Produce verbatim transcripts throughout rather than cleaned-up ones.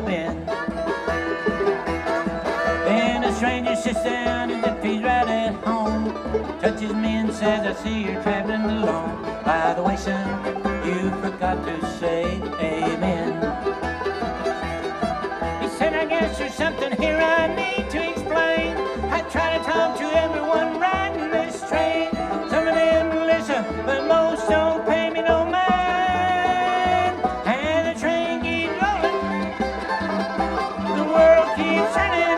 bend. Then a stranger sits down as if he's right at home, touches me and says, I see you're traveling alone. By the way, son, you forgot to say amen. He said, I guess there's something here I need to explain. I try to talk to everyone riding this train. Some of them listen, but most don't pay me no mind. And the train keeps rolling, the world keeps turning.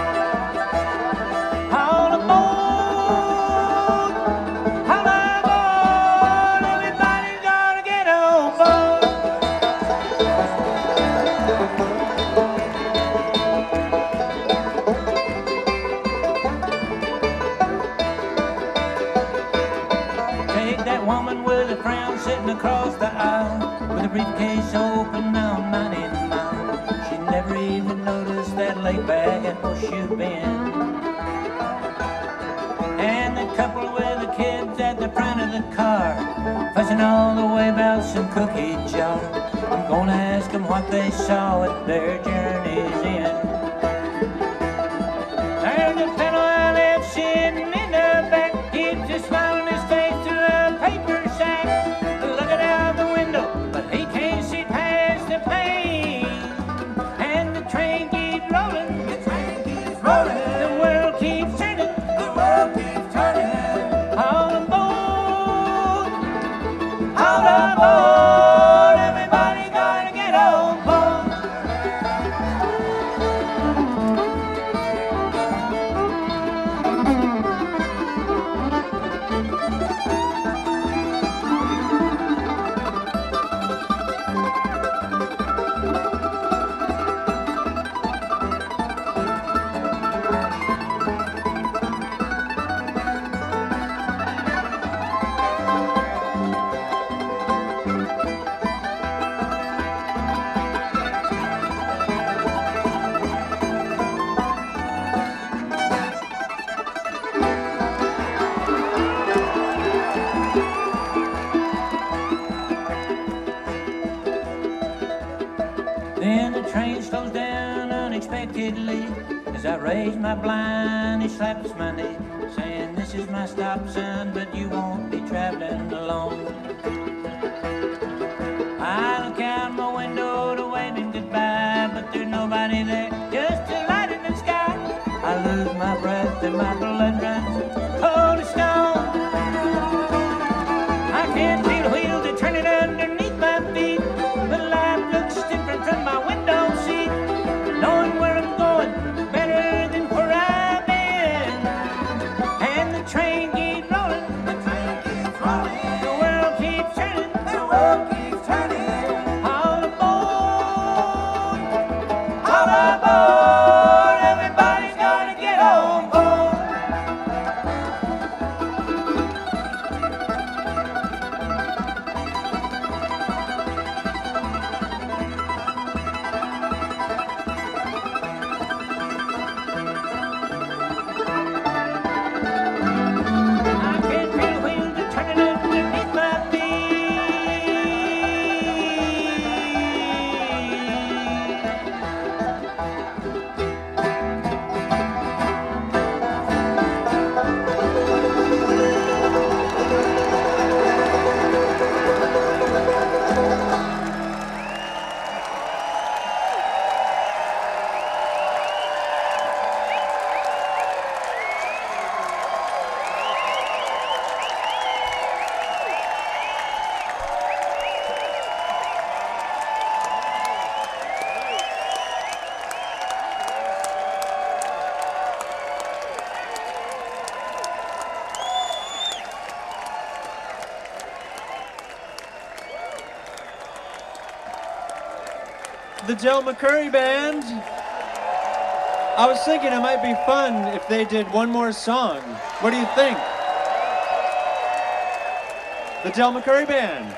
All aboard, all aboard, everybody's gonna get on board. Take that woman with a frown sitting across the aisle, with a briefcase open now ninety miles. She never even noticed that laid back at Horseshoe Bend. And the couple with the kids at the front of the car, fussing all the way about some cookie jar. I'm gonna ask them what they saw at their journey's end. There's a fellow I left sitting in the back, keeps a smile on his face through a paper sack, looking out the window, but he can't see past the pane. And the train keeps rolling, the train keeps rolling, the world keeps turning, the world keeps turning. All aboard, all aboard, everybody gotta get on board. Then the train slows down unexpectedly. As I raise my blind, he slaps my knee, saying, this is my stop, son, but you won't be traveling alone. I look out my window to wave him goodbye, but there's nobody there, just a light in the sky. I lose my breath and my blood runs cold as stone. I can feel wheels are turning underneath my feet, but life looks different from my window seat. Knowing where I'm going better than where I've been. And the train keeps rolling, the train keeps rolling, the world keeps turning, the world keeps turning. All aboard, all aboard, everybody's gonna get on board. I can feel wheels are turning underneath my The Del McCurry Band. I was thinking it might be fun if they did one more song. What do you think? The Del McCurry Band.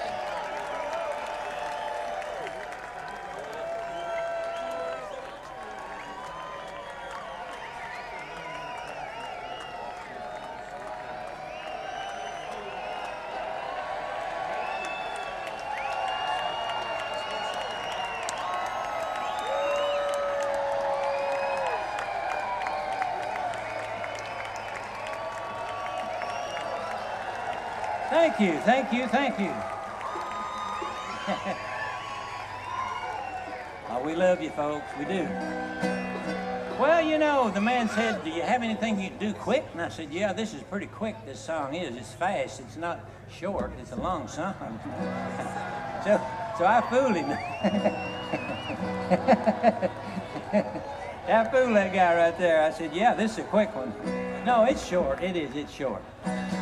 Thank you, thank you, thank you. Oh, we love you, folks. We do. Well, you know, the man said, do you have anything you can do quick? And I said, yeah, this is pretty quick. This song is. It's fast. It's not short. It's a long song. so, so I fooled him. I fooled that guy right there. I said, yeah, this is a quick one. No, it's short. It is. It's short.